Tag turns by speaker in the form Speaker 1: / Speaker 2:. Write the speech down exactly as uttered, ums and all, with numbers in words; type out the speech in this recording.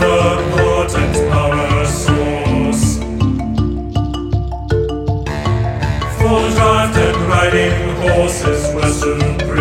Speaker 1: the potent power source. Full draft and riding horses were soon